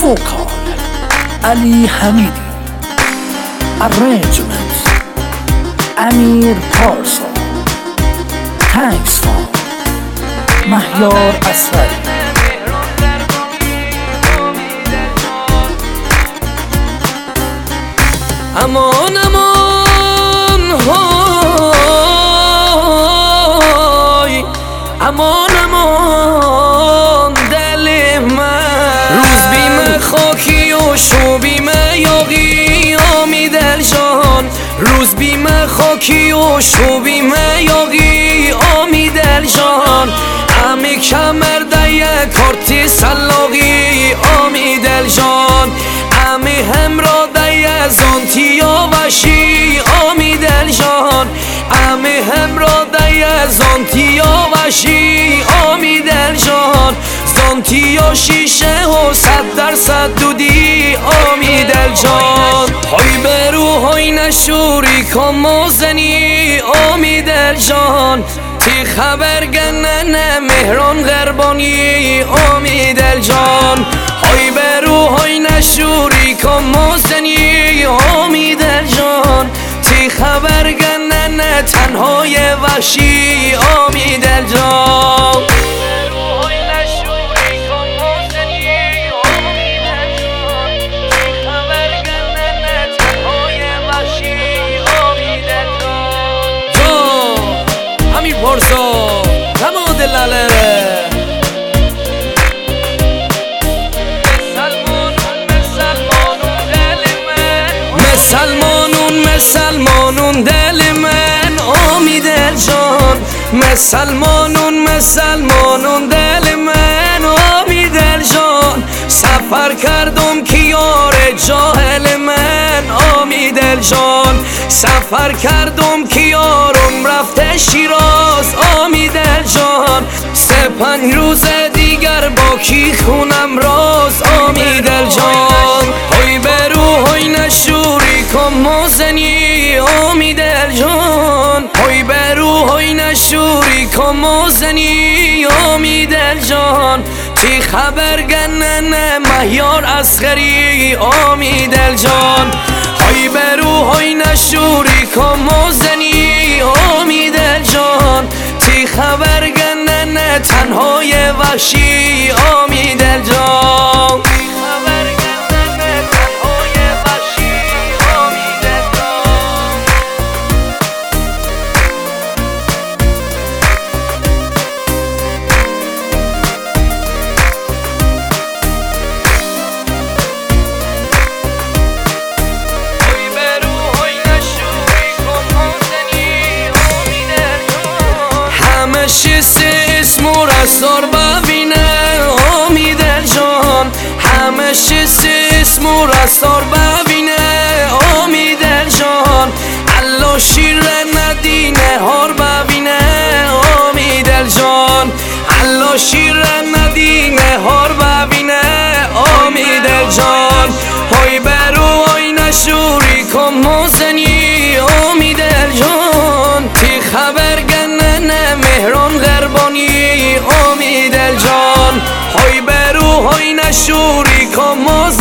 Vocal Ali Hamidi. Arrangement Amir Parsa. Thanks for Mahyar Asghari. امان امان های امان امان دل من، روز بیم خاکی و شو بیم یاقی آمی دل جان، روز بیم خاکی و شو بیم یاقی آمی دل جان، امی کمر دیه کارتی سلاقی آمی دل جان، امی همراه دیه زانتیا وشی آمی دل جان، امی همراه دیه زانتیا وشی آمی دل جان، زانتیا شیشه و 100% دودی آمی دل جان، های برو های نشوری کامازنی آمی دل جان، تی خبر گنن مهران غربانی آمی دل جان، های برو های نشوری کامازنی آمی دل جان، تی خبر گنن تنهای وحشی آمی دل جان. پارسا نماد لالره مسلمانون دل من آمی دل جان، مسلمانون دل من آمی دل جان، سفر کردم که یار جاهل من آمی دل جان، سفر کردم که یارم رفته شیراز آمی دل جان، 3-5 روز دیگر با کی خونم راز آمی دل جان، های برو های نشوری کم موزنی آمی دل جان، های برو های نشوری کم موزنی آمی دل جان، تی خبر گنن مهیار اصغری آمی دل جان، های برو های نشوری کم موزنی آمی دل جان، تی خبر گنن تنهای وحشی آمی دل جان. اسمو رستار ببینه آمی دل جان، همه اسمو رستار ببینه آمی دل جان، الله شیر ندینه هار ببینه آمی دل جان، الله شیر ندینه هار ببینه آمی دل جان، های برو های نشوری کم موزنی آمی دل جان، تی خبر گنن مهران غربانی آمی دل جان، های برو های نشوری کم موزنی